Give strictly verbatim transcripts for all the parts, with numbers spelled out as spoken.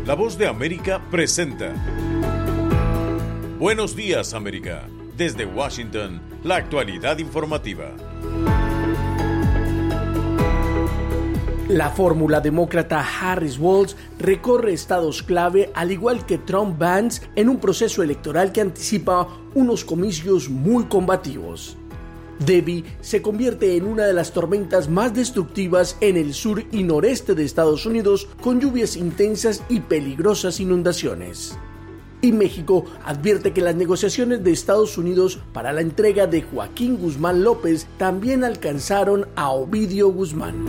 La Voz de América presenta Buenos Días, América. Desde Washington, la actualidad informativa. La fórmula demócrata Harris-Walz recorre estados clave, al igual que Trump-Vance, en un proceso electoral que anticipa unos comicios muy combativos. Debby se convierte en una de las tormentas más destructivas en el sur y noreste de Estados Unidos, con lluvias intensas y peligrosas inundaciones. Y México advierte que las negociaciones de Estados Unidos para la entrega de Joaquín Guzmán López también alcanzaron a Ovidio Guzmán.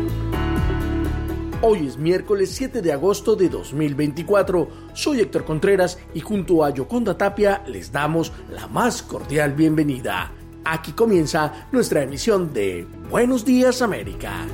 Hoy es miércoles siete de agosto de dos mil veinticuatro. Soy Héctor Contreras y junto a Yoconda Tapia les damos la más cordial bienvenida. Aquí comienza nuestra emisión de Buenos Días, América.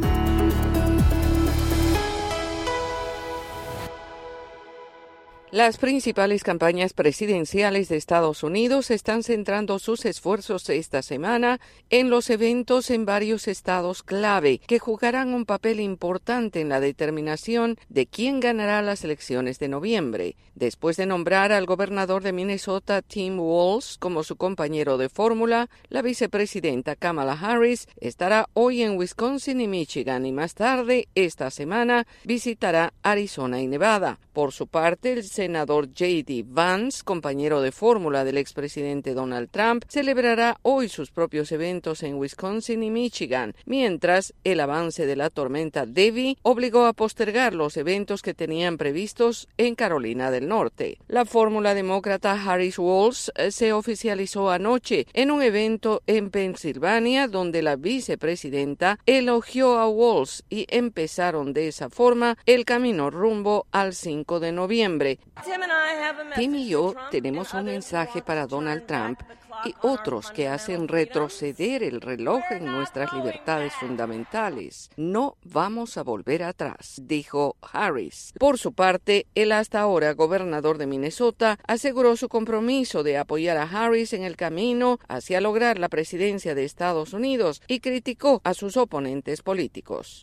Las principales campañas presidenciales de Estados Unidos están centrando sus esfuerzos esta semana en los eventos en varios estados clave que jugarán un papel importante en la determinación de quién ganará las elecciones de noviembre. Después de nombrar al gobernador de Minnesota, Tim Walz, como su compañero de fórmula, la vicepresidenta Kamala Harris estará hoy en Wisconsin y Michigan y más tarde, esta semana, visitará Arizona y Nevada. Por su parte, el senador J D Vance, compañero de fórmula del expresidente Donald Trump, celebrará hoy sus propios eventos en Wisconsin y Michigan, mientras el avance de la tormenta Debby obligó a postergar los eventos que tenían previstos en Carolina del Norte. La fórmula demócrata Harris-Walz se oficializó anoche en un evento en Pensilvania, donde la vicepresidenta elogió a Walz y empezaron de esa forma el camino rumbo al cinco de noviembre. Tim y yo tenemos un mensaje para Donald Trump y otros que hacen retroceder el reloj en nuestras libertades fundamentales. No vamos a volver atrás, dijo Harris. Por su parte, el hasta ahora gobernador de Minnesota aseguró su compromiso de apoyar a Harris en el camino hacia lograr la presidencia de Estados Unidos y criticó a sus oponentes políticos.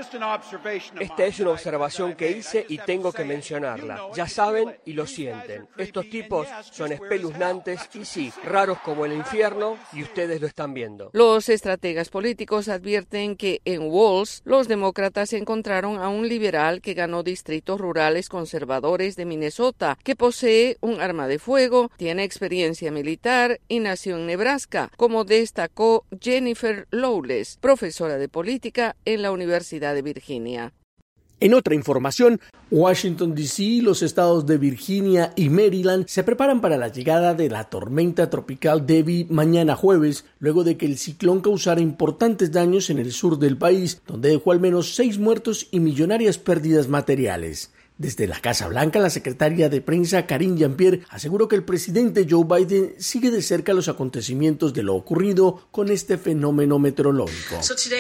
Esta es una observación que hice y tengo que mencionarla. Ya saben y lo sienten. Estos tipos son espeluznantes y sí, raros como el infierno, y ustedes lo están viendo. Los estrategas políticos advierten que en Walz los demócratas encontraron a un liberal que ganó distritos rurales conservadores de Minnesota, que posee un arma de fuego, tiene experiencia militar y nació en Nebraska, como destacó Jennifer Lawless, profesora de política en la Universidad de Virginia. En otra información, Washington D C y los estados de Virginia y Maryland se preparan para la llegada de la tormenta tropical Debby mañana jueves, luego de que el ciclón causara importantes daños en el sur del país, donde dejó al menos seis muertos y millonarias pérdidas materiales. Desde la Casa Blanca, la secretaria de prensa Karine Jean-Pierre aseguró que el presidente Joe Biden sigue de cerca los acontecimientos de lo ocurrido con este fenómeno meteorológico.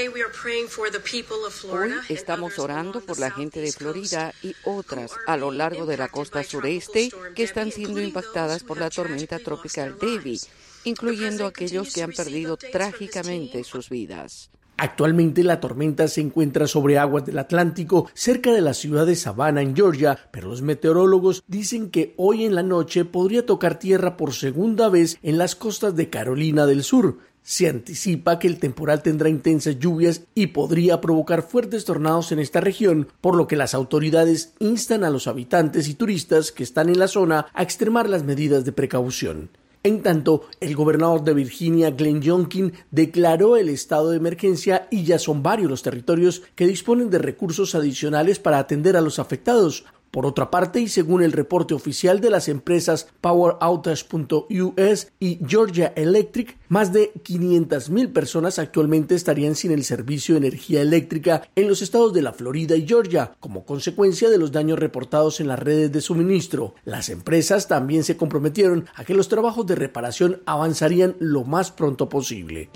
Hoy estamos orando por la gente de Florida y otras a lo largo de la costa sureste que están siendo impactadas por la tormenta tropical Debby, incluyendo aquellos que han perdido trágicamente sus vidas. Actualmente la tormenta se encuentra sobre aguas del Atlántico, cerca de la ciudad de Savannah, en Georgia, pero los meteorólogos dicen que hoy en la noche podría tocar tierra por segunda vez en las costas de Carolina del Sur. Se anticipa que el temporal tendrá intensas lluvias y podría provocar fuertes tornados en esta región, por lo que las autoridades instan a los habitantes y turistas que están en la zona a extremar las medidas de precaución. En tanto, el gobernador de Virginia, Glenn Youngkin, declaró el estado de emergencia y ya son varios los territorios que disponen de recursos adicionales para atender a los afectados. Por otra parte, y según el reporte oficial de las empresas Power Outage punto U S y Georgia Electric, más de quinientas mil personas actualmente estarían sin el servicio de energía eléctrica en los estados de la Florida y Georgia, como consecuencia de los daños reportados en las redes de suministro. Las empresas también se comprometieron a que los trabajos de reparación avanzarían lo más pronto posible.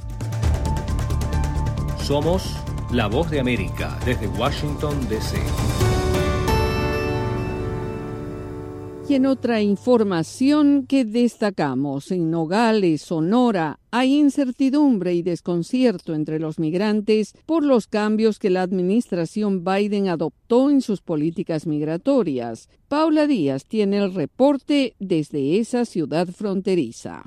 Somos La Voz de América desde Washington, D C Y en otra información que destacamos, en Nogales, Sonora, Hay incertidumbre y desconcierto entre los migrantes por los cambios que la administración Biden adoptó en sus políticas migratorias. Paula Díaz tiene el reporte desde esa ciudad fronteriza.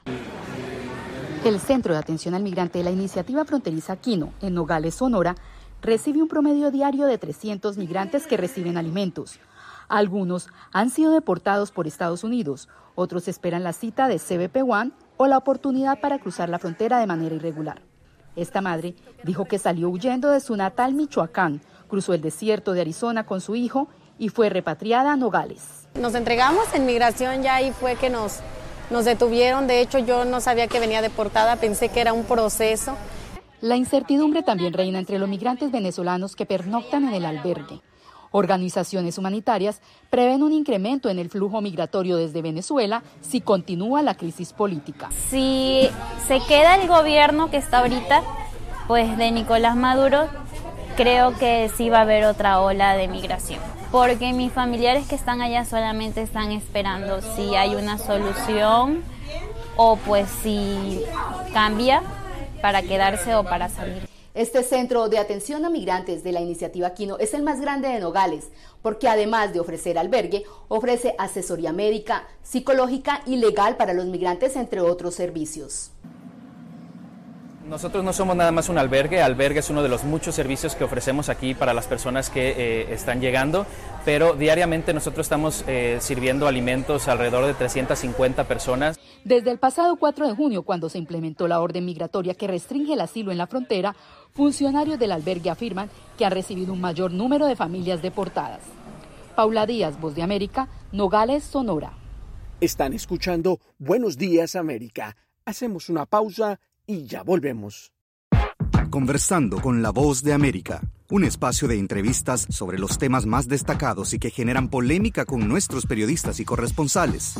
El Centro de Atención al Migrante de la Iniciativa Fronteriza Quino, en Nogales, Sonora, recibe un promedio diario de trescientos migrantes que reciben alimentos. Algunos han sido deportados por Estados Unidos, otros esperan la cita de C B P One o la oportunidad para cruzar la frontera de manera irregular. Esta madre dijo que salió huyendo de su natal Michoacán, cruzó el desierto de Arizona con su hijo y fue repatriada a Nogales. Nos entregamos en migración, ya ahí fue que nos, nos detuvieron. De hecho, yo no sabía que venía deportada, pensé que era un proceso. La incertidumbre también reina entre los migrantes venezolanos que pernoctan en el albergue. Organizaciones humanitarias prevén un incremento en el flujo migratorio desde Venezuela si continúa la crisis política. Si se queda el gobierno que está ahorita, pues de Nicolás Maduro, creo que sí va a haber otra ola de migración. Porque mis familiares que están allá solamente están esperando si hay una solución o pues si cambia para quedarse o para salir. Este centro de atención a migrantes de la Iniciativa Quino es el más grande de Nogales, porque además de ofrecer albergue, ofrece asesoría médica, psicológica y legal para los migrantes, entre otros servicios. Nosotros no somos nada más un albergue, albergue es uno de los muchos servicios que ofrecemos aquí para las personas que eh, están llegando, pero diariamente nosotros estamos eh, sirviendo alimentos a alrededor de trescientas cincuenta personas. Desde el pasado cuatro de junio, cuando se implementó la orden migratoria que restringe el asilo en la frontera, funcionarios del albergue afirman que han recibido un mayor número de familias deportadas. Paula Díaz, Voz de América, Nogales, Sonora. Están escuchando Buenos Días, América. Hacemos una pausa y ya volvemos. Conversando con la Voz de América, un espacio de entrevistas sobre los temas más destacados y que generan polémica con nuestros periodistas y corresponsales.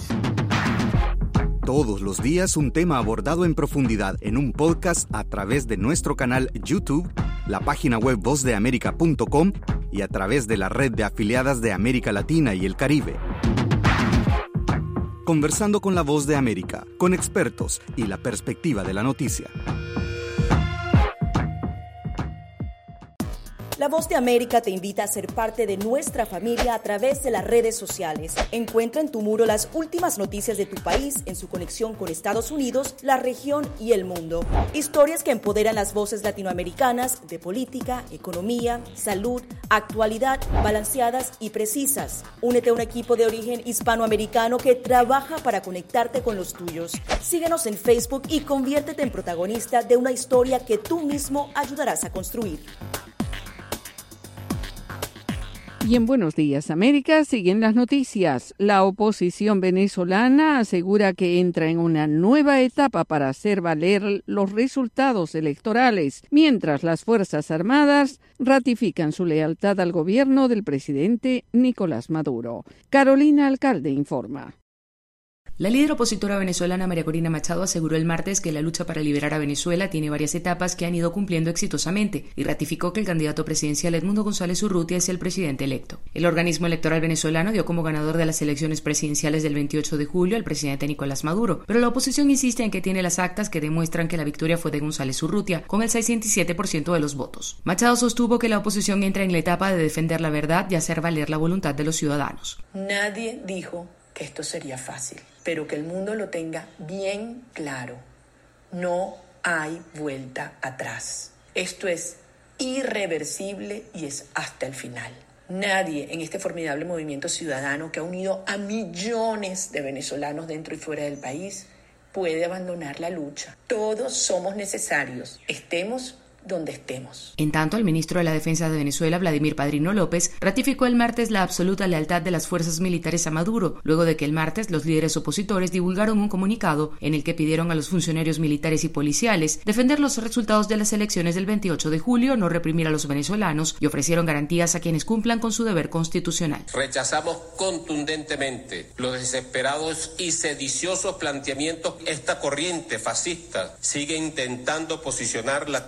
Todos los días un tema abordado en profundidad en un podcast a través de nuestro canal YouTube, la página web voz de américa punto com y a través de la red de afiliadas de América Latina y el Caribe. Conversando con la Voz de América, con expertos y la perspectiva de la noticia. La Voz de América te invita a ser parte de nuestra familia a través de las redes sociales. Encuentra en tu muro las últimas noticias de tu país en su conexión con Estados Unidos, la región y el mundo. Historias que empoderan las voces latinoamericanas de política, economía, salud, actualidad, balanceadas y precisas. Únete a un equipo de origen hispanoamericano que trabaja para conectarte con los tuyos. Síguenos en Facebook y conviértete en protagonista de una historia que tú mismo ayudarás a construir. Y en Buenos Días, América, siguen las noticias. La oposición venezolana asegura que entra en una nueva etapa para hacer valer los resultados electorales, mientras las Fuerzas Armadas ratifican su lealtad al gobierno del presidente Nicolás Maduro. Carolina Alcalde informa. La líder opositora venezolana María Corina Machado aseguró el martes que la lucha para liberar a Venezuela tiene varias etapas que han ido cumpliendo exitosamente y ratificó que el candidato presidencial Edmundo González Urrutia es el presidente electo. El organismo electoral venezolano dio como ganador de las elecciones presidenciales del veintiocho de julio al presidente Nicolás Maduro, pero la oposición insiste en que tiene las actas que demuestran que la victoria fue de González Urrutia, con el sesenta y siete por ciento de los votos. Machado sostuvo que la oposición entra en la etapa de defender la verdad y hacer valer la voluntad de los ciudadanos. Nadie dijo que esto sería fácil, pero que el mundo lo tenga bien claro. No hay vuelta atrás. Esto es irreversible y es hasta el final. Nadie en este formidable movimiento ciudadano que ha unido a millones de venezolanos dentro y fuera del país puede abandonar la lucha. Todos somos necesarios, estemos donde estemos. En tanto, el ministro de la Defensa de Venezuela, Vladimir Padrino López, ratificó el martes la absoluta lealtad de las fuerzas militares a Maduro, luego de que el martes los líderes opositores divulgaron un comunicado en el que pidieron a los funcionarios militares y policiales defender los resultados de las elecciones del veintiocho de julio, no reprimir a los venezolanos y ofrecieron garantías a quienes cumplan con su deber constitucional. Rechazamos contundentemente los desesperados y sediciosos planteamientos. Esta corriente fascista sigue intentando posicionar la tesis de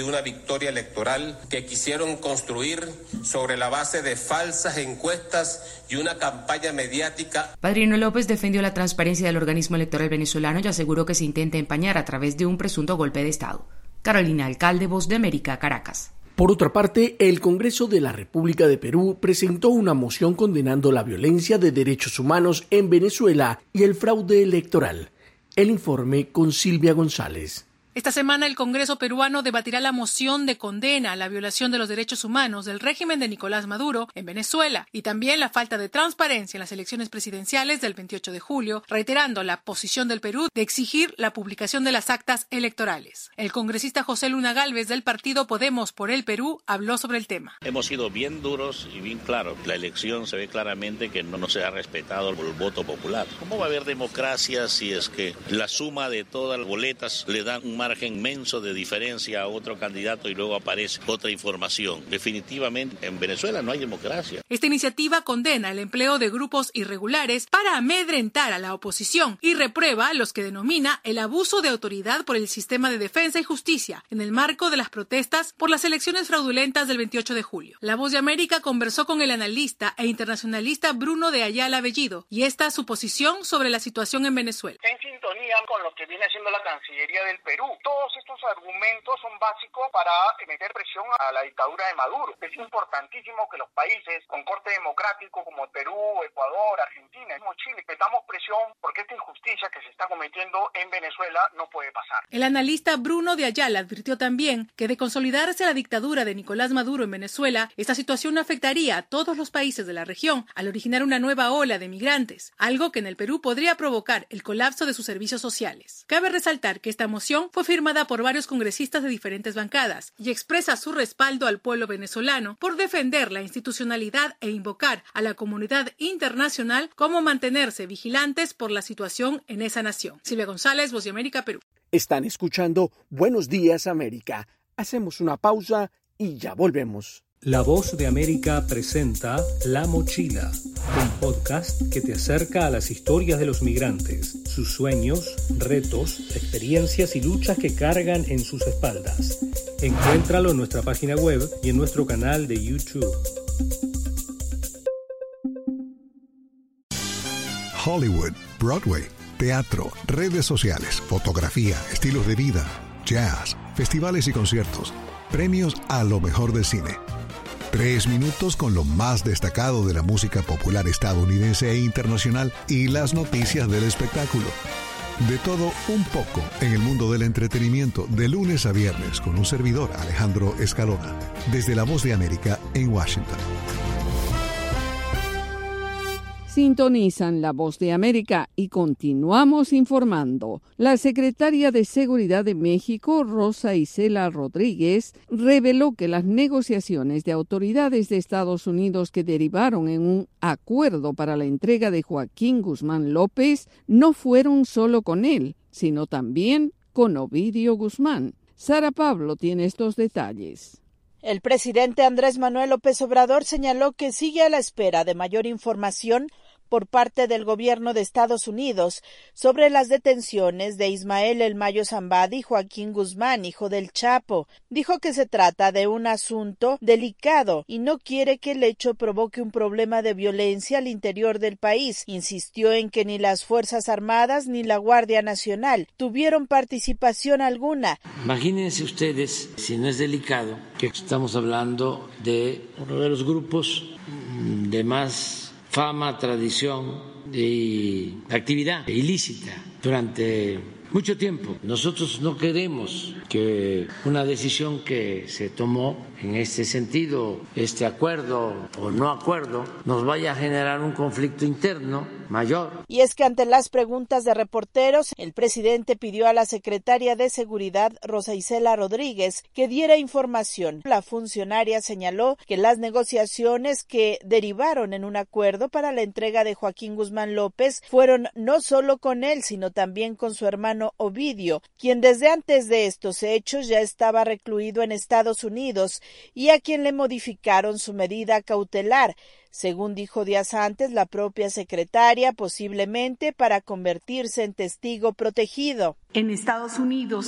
una victoria electoral que quisieron construir sobre la base de falsas encuestas y una campaña mediática. Padrino López defendió la transparencia del organismo electoral venezolano y aseguró que se intenta empañar a través de un presunto golpe de Estado. Carolina Alcalde, Voz de América, Caracas. Por otra parte, el Congreso de la República de Perú presentó una moción condenando la violencia de derechos humanos en Venezuela y el fraude electoral. El informe con Silvia González. Esta semana el Congreso peruano debatirá la moción de condena a la violación de los derechos humanos del régimen de Nicolás Maduro en Venezuela y también la falta de transparencia en las elecciones presidenciales del veintiocho de julio, reiterando la posición del Perú de exigir la publicación de las actas electorales. El congresista José Luna Gálvez del partido Podemos por el Perú habló sobre el tema. Hemos sido bien duros y bien claros. La elección se ve claramente que no, no se ha respetado el voto popular. ¿Cómo va a haber democracia si es que la suma de todas las boletas le dan un margen inmenso de diferencia a otro candidato y luego aparece otra información? Definitivamente en Venezuela no hay democracia. Esta iniciativa condena el empleo de grupos irregulares para amedrentar a la oposición y reprueba a los que denomina el abuso de autoridad por el sistema de defensa y justicia en el marco de las protestas por las elecciones fraudulentas del veintiocho de julio. La Voz de América conversó con el analista e internacionalista Bruno de Ayala Bellido y esta su posición sobre la situación en Venezuela. En sintonía con lo que viene haciendo la Cancillería del Perú. Todos estos argumentos son básicos para meter presión a la dictadura de Maduro. Es importantísimo que los países con corte democrático como Perú, Ecuador, Argentina, como Chile, metamos presión porque esta injusticia que se está cometiendo en Venezuela no puede pasar. El analista Bruno de Ayala advirtió también que de consolidarse la dictadura de Nicolás Maduro en Venezuela, esta situación afectaría a todos los países de la región al originar una nueva ola de migrantes, algo que en el Perú podría provocar el colapso de sus servicios sociales. Cabe resaltar que esta moción fue firmada por varios congresistas de diferentes bancadas y expresa su respaldo al pueblo venezolano por defender la institucionalidad e invocar a la comunidad internacional como mantenerse vigilantes por la situación en esa nación. Silvia González, Voz de América, Perú. Están escuchando Buenos Días América. Hacemos una pausa y ya volvemos. La Voz de América presenta La Mochila, un podcast que te acerca a las historias de los migrantes, sus sueños, retos, experiencias y luchas que cargan en sus espaldas. Encuéntralo en nuestra página web y en nuestro canal de YouTube. Hollywood, Broadway, teatro, redes sociales, fotografía, estilos de vida, jazz, festivales y conciertos, premios a lo mejor del cine. Tres minutos con lo más destacado de la música popular estadounidense e internacional y las noticias del espectáculo. De todo un poco en el mundo del entretenimiento, de lunes a viernes, con un servidor, Alejandro Escalona, desde La Voz de América en Washington. Sintonizan La Voz de América y continuamos informando. La secretaria de Seguridad de México, Rosa Isela Rodríguez, reveló que las negociaciones de autoridades de Estados Unidos que derivaron en un acuerdo para la entrega de Joaquín Guzmán López no fueron solo con él, sino también con Ovidio Guzmán. Sara Pablo tiene estos detalles. El presidente Andrés Manuel López Obrador señaló que sigue a la espera de mayor información por parte del gobierno de Estados Unidos sobre las detenciones de Ismael El Mayo Zambada y Joaquín Guzmán, hijo del Chapo. Dijo que se trata de un asunto delicado y no quiere que el hecho provoque un problema de violencia al interior del país. Insistió en que ni las Fuerzas Armadas ni la Guardia Nacional tuvieron participación alguna. Imagínense ustedes, si no es delicado, que estamos hablando de uno de los grupos de más fama, tradición y actividad ilícita durante mucho tiempo. Nosotros no queremos que una decisión que se tomó en este sentido, este acuerdo o no acuerdo, nos vaya a generar un conflicto interno mayor. Y es que ante las preguntas de reporteros, el presidente pidió a la secretaria de Seguridad, Rosa Isela Rodríguez, que diera información. La funcionaria señaló que las negociaciones que derivaron en un acuerdo para la entrega de Joaquín Guzmán López fueron no solo con él, sino también con su hermano Ovidio, quien desde antes de estos hechos ya estaba recluido en Estados Unidos y a quien le modificaron su medida cautelar, según dijo días antes la propia secretaria, posiblemente para convertirse en testigo protegido. En Estados Unidos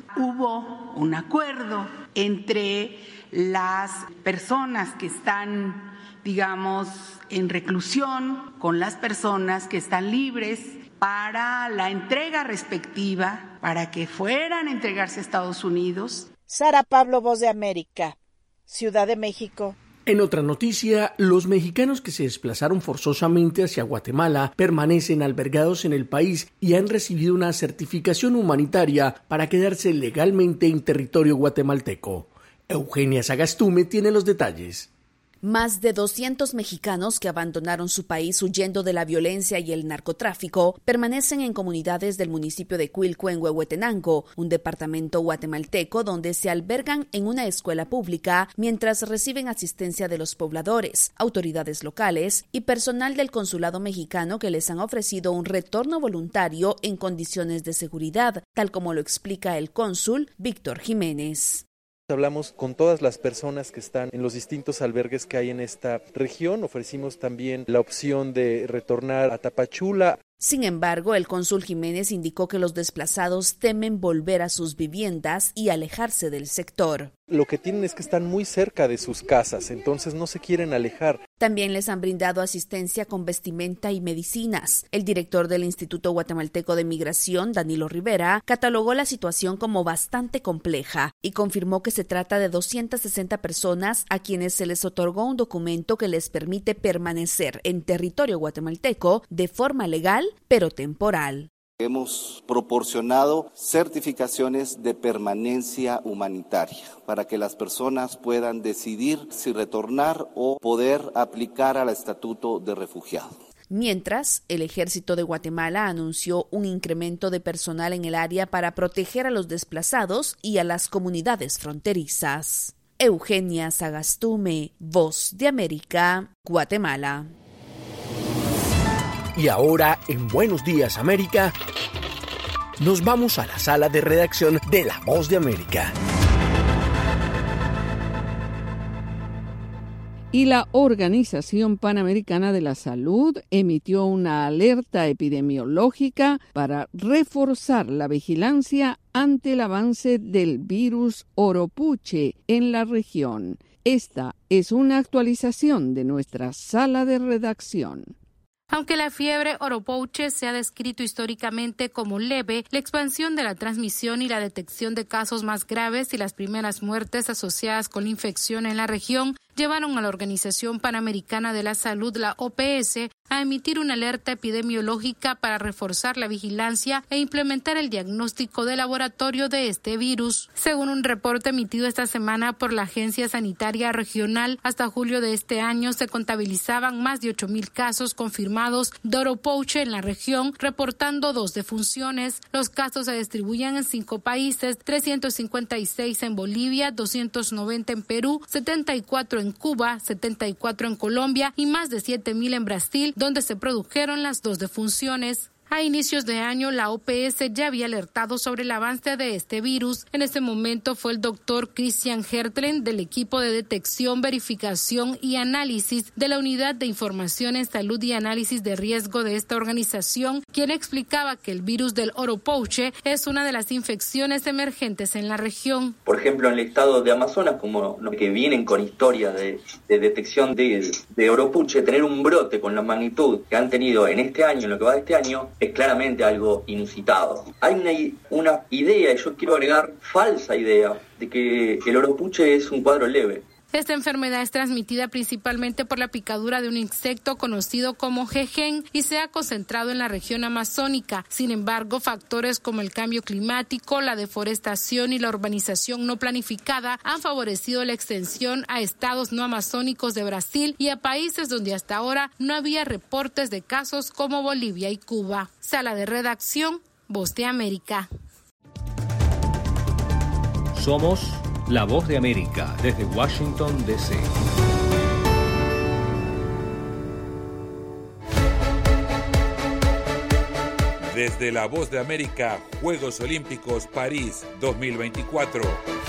Hubo un acuerdo entre las personas que están, digamos, en reclusión con las personas que están libres para la entrega respectiva, para que fueran a entregarse a Estados Unidos. Sara Pablo, Voz de América, Ciudad de México. En otra noticia, los mexicanos que se desplazaron forzosamente hacia Guatemala permanecen albergados en el país y han recibido una certificación humanitaria para quedarse legalmente en territorio guatemalteco. Eugenia Sagastume tiene los detalles. Más de doscientos mexicanos que abandonaron su país huyendo de la violencia y el narcotráfico permanecen en comunidades del municipio de Cuilco en Huehuetenango, un departamento guatemalteco donde se albergan en una escuela pública mientras reciben asistencia de los pobladores, autoridades locales y personal del consulado mexicano que les han ofrecido un retorno voluntario en condiciones de seguridad, tal como lo explica el cónsul Víctor Jiménez. Hablamos con todas las personas que están en los distintos albergues que hay en esta región. Ofrecimos también la opción de retornar a Tapachula. Sin embargo, el cónsul Jiménez indicó que los desplazados temen volver a sus viviendas y alejarse del sector. Lo que tienen es que están muy cerca de sus casas, entonces no se quieren alejar. También les han brindado asistencia con vestimenta y medicinas. El director del Instituto Guatemalteco de Migración, Danilo Rivera, catalogó la situación como bastante compleja y confirmó que se trata de doscientas sesenta personas a quienes se les otorgó un documento que les permite permanecer en territorio guatemalteco de forma legal, pero temporal. Hemos proporcionado certificaciones de permanencia humanitaria para que las personas puedan decidir si retornar o poder aplicar al estatuto de refugiado. Mientras, el Ejército de Guatemala anunció un incremento de personal en el área para proteger a los desplazados y a las comunidades fronterizas. Eugenia Sagastume, Voz de América, Guatemala. Y ahora, en Buenos Días América, nos vamos a la sala de redacción de La Voz de América. Y la Organización Panamericana de la Salud emitió una alerta epidemiológica para reforzar la vigilancia ante el avance del virus Oropouche en la región. Esta es una actualización de nuestra sala de redacción. Aunque la fiebre Oropouche se ha descrito históricamente como leve, la expansión de la transmisión y la detección de casos más graves y las primeras muertes asociadas con la infección en la región llevaron a la Organización Panamericana de la Salud, la O P S, a emitir una alerta epidemiológica para reforzar la vigilancia e implementar el diagnóstico de laboratorio de este virus. Según un reporte emitido esta semana por la Agencia Sanitaria Regional, hasta julio de este año se contabilizaban más de ocho mil casos confirmados de Oropouche en la región, reportando dos defunciones. Los casos se distribuyen en cinco países, trescientos cincuenta y seis en Bolivia, doscientos noventa en Perú, setenta y cuatro en Cuba, setenta y cuatro en Colombia y más de siete mil en Brasil, donde se produjeron las dos defunciones. A inicios de año, la O P S ya había alertado sobre el avance de este virus. En ese momento fue el doctor Christian Hertlen del equipo de detección, verificación y análisis de la Unidad de Información en Salud y Análisis de Riesgo de esta organización, quien explicaba que el virus del Oropouche es una de las infecciones emergentes en la región. Por ejemplo, en el estado de Amazonas, como los que vienen con historia de, de detección de, de Oropouche, tener un brote con la magnitud que han tenido en este año, en lo que va de este año, es claramente algo inusitado. Hay una, una idea, y yo quiero agregar falsa idea, de que el Oropouche es un cuadro leve. Esta enfermedad es transmitida principalmente por la picadura de un insecto conocido como jejen y se ha concentrado en la región amazónica. Sin embargo, factores como el cambio climático, la deforestación y la urbanización no planificada han favorecido la extensión a estados no amazónicos de Brasil y a países donde hasta ahora no había reportes de casos como Bolivia y Cuba. Sala de redacción, Voz de América. Somos La Voz de América, desde Washington, D C Desde La Voz de América, Juegos Olímpicos París dos mil veinticuatro.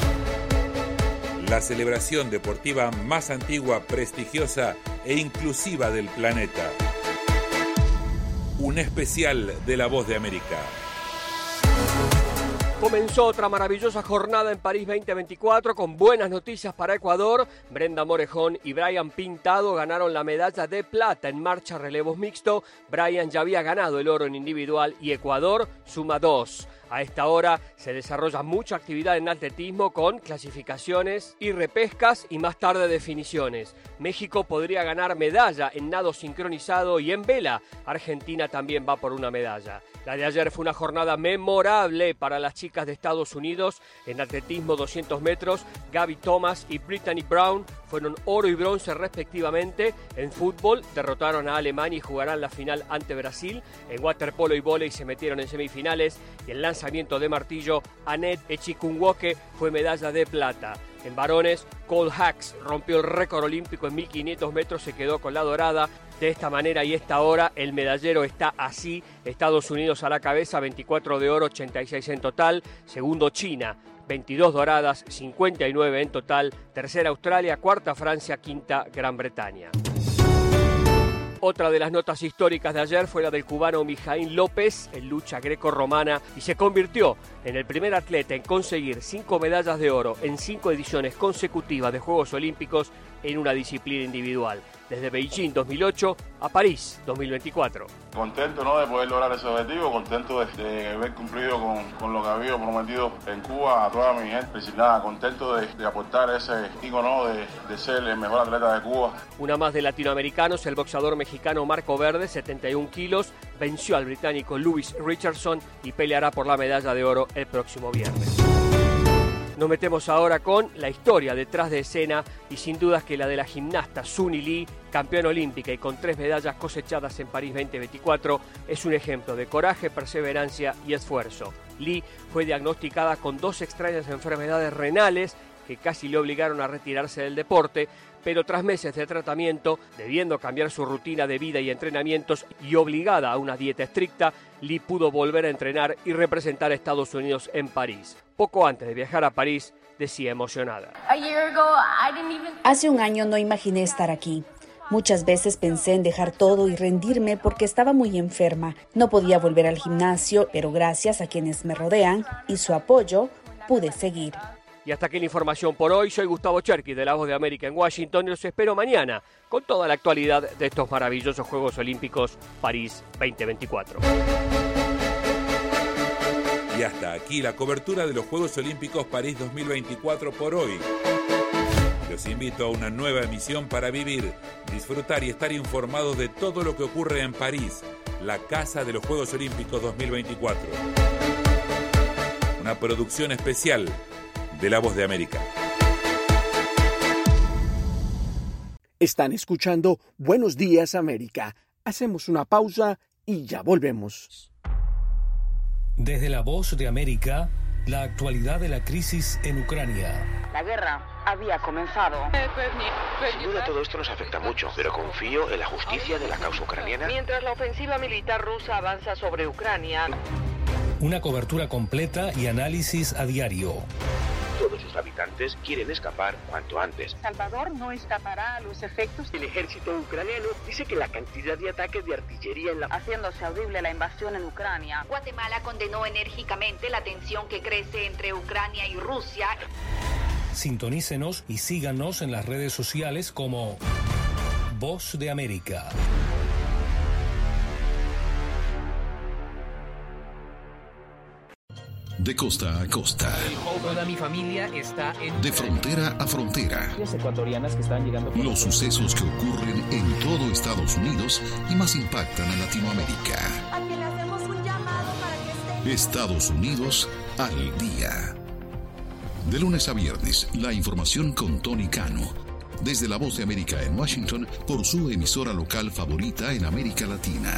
La celebración deportiva más antigua, prestigiosa e inclusiva del planeta. Un especial de La Voz de América. Comenzó otra maravillosa jornada en París veinte veinticuatro con buenas noticias para Ecuador. Brenda Morejón y Brian Pintado ganaron la medalla de plata en marcha relevos mixto. Brian ya había ganado el oro en individual y Ecuador suma dos. A esta hora se desarrolla mucha actividad en atletismo con clasificaciones y repescas y más tarde definiciones. México podría ganar medalla en nado sincronizado y en vela. Argentina también va por una medalla. La de ayer fue una jornada memorable para las chicas de Estados Unidos. En atletismo doscientos metros, Gabby Thomas y Brittany Brown fueron oro y bronce respectivamente. En fútbol derrotaron a Alemania y jugarán la final ante Brasil. En waterpolo y vóley se metieron en semifinales. Y en lanzamiento de martillo, Annette Echikunwoke fue medalla de plata. En varones, Cole Hacks rompió el récord olímpico en mil quinientos metros, se quedó con la dorada. De esta manera y esta hora el medallero está así: Estados Unidos a la cabeza, veinticuatro de oro, ochenta y seis en total. Segundo China, veintidós doradas, cincuenta y nueve en total. Tercera Australia, cuarta Francia, quinta Gran Bretaña. Otra de las notas históricas de ayer fue la del cubano Mijaín López en lucha greco-romana y se convirtió en el primer atleta en conseguir cinco medallas de oro en cinco ediciones consecutivas de Juegos Olímpicos en una disciplina individual, desde Beijing dos mil ocho a París dos mil veinticuatro. Contento, ¿no?, de poder lograr ese objetivo, contento de, de haber cumplido con, con lo que había prometido en Cuba a toda mi gente. Pues, nada, contento de, de aportar ese ícono de, de ser el mejor atleta de Cuba. Una más de latinoamericanos, el boxeador mexicano Marco Verde, setenta y un kilos, venció al británico Louis Richardson y peleará por la medalla de oro el próximo viernes. Nos metemos ahora con la historia detrás de escena y sin dudas que la de la gimnasta Suni Lee, campeona olímpica y con tres medallas cosechadas en París veinte veinticuatro, es un ejemplo de coraje, perseverancia y esfuerzo. Lee fue diagnosticada con dos extrañas enfermedades renales que casi le obligaron a retirarse del deporte, pero tras meses de tratamiento, debiendo cambiar su rutina de vida y entrenamientos y obligada a una dieta estricta, Lee pudo volver a entrenar y representar a Estados Unidos en París. Poco antes de viajar a París, decía emocionada: Hace un año no imaginé estar aquí. Muchas veces pensé en dejar todo y rendirme porque estaba muy enferma. No podía volver al gimnasio, pero gracias a quienes me rodean y su apoyo, pude seguir. Y hasta aquí la información por hoy. Soy Gustavo Cherkis de La Voz de América en Washington y los espero mañana con toda la actualidad de estos maravillosos Juegos Olímpicos París veinte veinticuatro. Y hasta aquí la cobertura de los Juegos Olímpicos París dos mil veinticuatro por hoy. Los invito a una nueva emisión para vivir, disfrutar y estar informados de todo lo que ocurre en París, la casa de los Juegos Olímpicos dos mil veinticuatro. Una producción especial de La Voz de América. Están escuchando Buenos Días América. Hacemos una pausa y ya volvemos. Desde La Voz de América, la actualidad de la crisis en Ucrania. La guerra había comenzado. Sin duda todo esto nos afecta mucho, pero confío en la justicia de la causa ucraniana. Mientras la ofensiva militar rusa avanza sobre Ucrania. Una cobertura completa y análisis a diario. Todos sus habitantes quieren escapar cuanto antes. Salvador no escapará a los efectos. El ejército ucraniano dice que la cantidad de ataques de artillería en la... haciéndose audible la invasión en Ucrania. Guatemala condenó enérgicamente la tensión que crece entre Ucrania y Rusia. Sintonícenos y síganos en las redes sociales como Voz de América. De costa a costa. Toda mi familia está en... De frontera a frontera. Ecuatorianas que están llegando... Los sucesos que ocurren en todo Estados Unidos y más impactan a Latinoamérica. A quien le hacemos un llamado para que esté... Estados Unidos al día. De lunes a viernes, la información con Tony Cano. Desde La Voz de América en Washington, por su emisora local favorita en América Latina.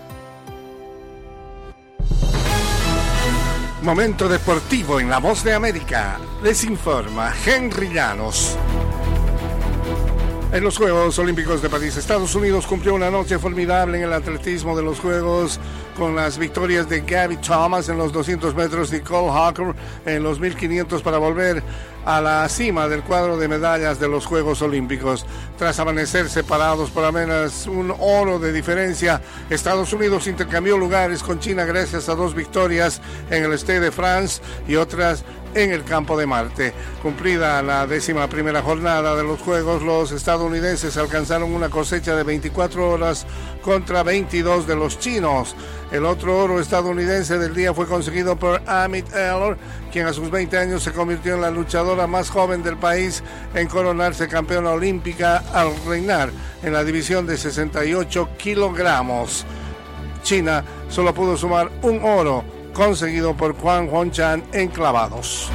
Momento deportivo en La Voz de América. Les informa Henry Llanos. En los Juegos Olímpicos de París, Estados Unidos cumplió una noche formidable en el atletismo de los Juegos con las victorias de Gabby Thomas en los doscientos metros, Nicole Hawker en los mil quinientos para volver a la cima del cuadro de medallas de los Juegos Olímpicos. Tras amanecer separados por apenas un oro de diferencia, Estados Unidos intercambió lugares con China gracias a dos victorias en el Stade de France y otras en el Campo de Marte. Cumplida la décima primera jornada de los Juegos, los estadounidenses alcanzaron una cosecha de veinticuatro horas contra veintidós de los chinos. El otro oro estadounidense del día fue conseguido por Amit Eller, quien a sus veinte años se convirtió en la luchadora más joven del país en coronarse campeona olímpica al reinar en la división de sesenta y ocho kilogramos. China solo pudo sumar un oro, conseguido por Juan Honchan en clavados.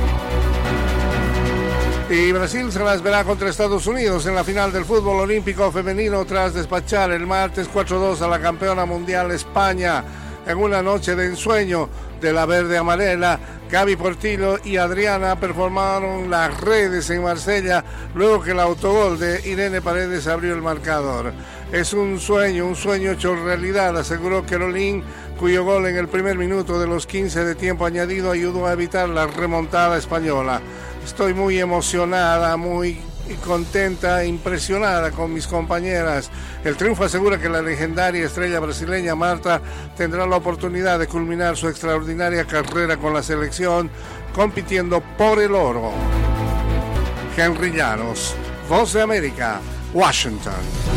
Y Brasil se las verá contra Estados Unidos en la final del fútbol olímpico femenino tras despachar el martes cuatro dos a la campeona mundial España en una noche de ensueño de la verde amarela. Gaby Portillo y Adriana performaron las redes en Marsella luego que el autogol de Irene Paredes abrió el marcador. Es un sueño, un sueño hecho realidad, aseguró Caroline, cuyo gol en el primer minuto de los quince de tiempo añadido ayudó a evitar la remontada española. Estoy muy emocionada, muy contenta e impresionada con mis compañeras. El triunfo asegura que la legendaria estrella brasileña Marta tendrá la oportunidad de culminar su extraordinaria carrera con la selección, compitiendo por el oro. Henry Llanos, Voz de América, Washington.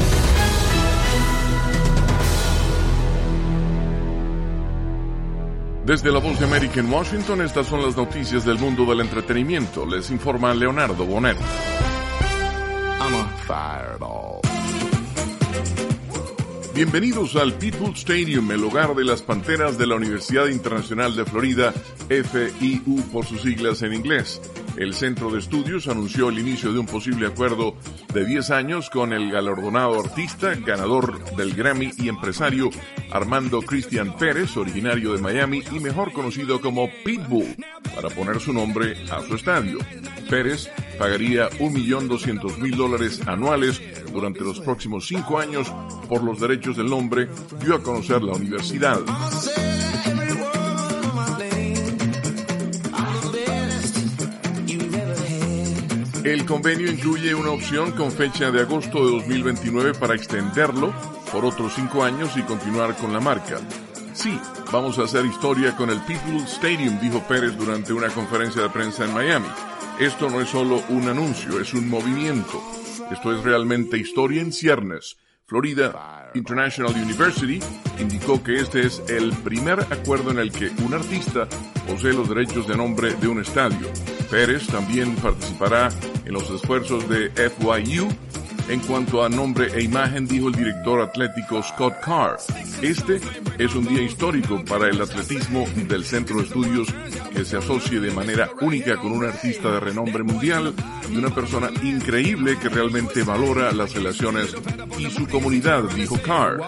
Desde la Voz de América en Washington, estas son las noticias del mundo del entretenimiento. Les informa Leonardo Bonet. I'm a fireball. Bienvenidos al Pitbull Stadium, el hogar de las Panteras de la Universidad Internacional de Florida, F I U por sus siglas en inglés. El Centro de Estudios anunció el inicio de un posible acuerdo de diez años con el galardonado artista, ganador del Grammy y empresario Armando Cristian Pérez, originario de Miami y mejor conocido como Pitbull, para poner su nombre a su estadio. Pérez pagaría un millón doscientos mil dólares anuales durante los próximos cinco años por los derechos del nombre, dio a conocer la universidad. El convenio incluye una opción con fecha de agosto de dos mil veintinueve para extenderlo por otros cinco años y continuar con la marca. Sí, vamos a hacer historia con el Pitbull Stadium, dijo Pérez durante una conferencia de prensa en Miami. Esto no es solo un anuncio, es un movimiento. Esto es realmente historia en ciernes. Florida International University indicó que este es el primer acuerdo en el que un artista posee los derechos de nombre de un estadio. Pérez también participará en los esfuerzos de F Y U en cuanto a nombre e imagen, dijo el director atlético Scott Carr. Este es un día histórico para el atletismo del Centro de Estudios que se asocie de manera única con un artista de renombre mundial y una persona increíble que realmente valora las relaciones y su comunidad, dijo Carr.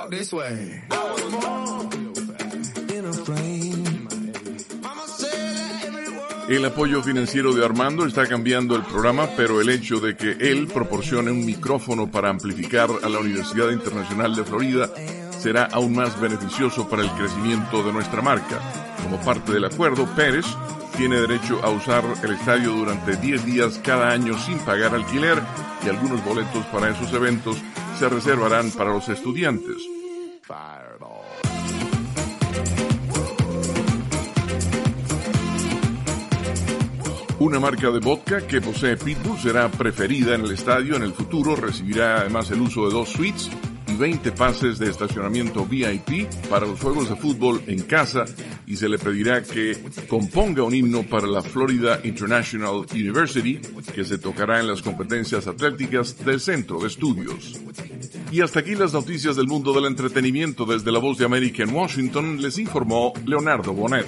El apoyo financiero de Armando está cambiando el programa, pero el hecho de que él proporcione un micrófono para amplificar a la Universidad Internacional de Florida será aún más beneficioso para el crecimiento de nuestra marca. Como parte del acuerdo, Pérez tiene derecho a usar el estadio durante diez días cada año sin pagar alquiler y algunos boletos para esos eventos se reservarán para los estudiantes. Una marca de vodka que posee Pitbull será preferida en el estadio en el futuro. Recibirá además el uso de dos suites y veinte pases de estacionamiento V I P para los juegos de fútbol en casa y se le pedirá que componga un himno para la Florida International University que se tocará en las competencias atléticas del Centro de Estudios. Y hasta aquí las noticias del mundo del entretenimiento. Desde la Voz de América en Washington les informó Leonardo Bonet.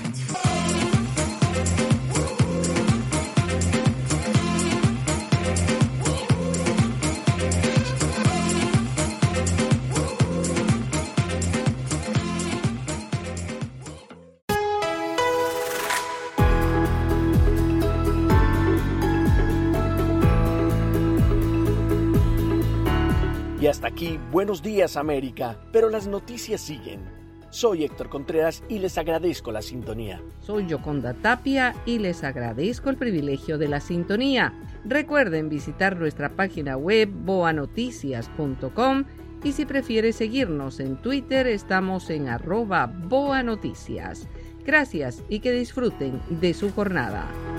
Y hasta aquí, Buenos Días América, pero las noticias siguen. Soy Héctor Contreras y les agradezco la sintonía. Soy Yoconda Tapia y les agradezco el privilegio de la sintonía. Recuerden visitar nuestra página web boa noticias punto com y si prefiere seguirnos en Twitter, estamos en arroba boanoticias. Gracias y que disfruten de su jornada.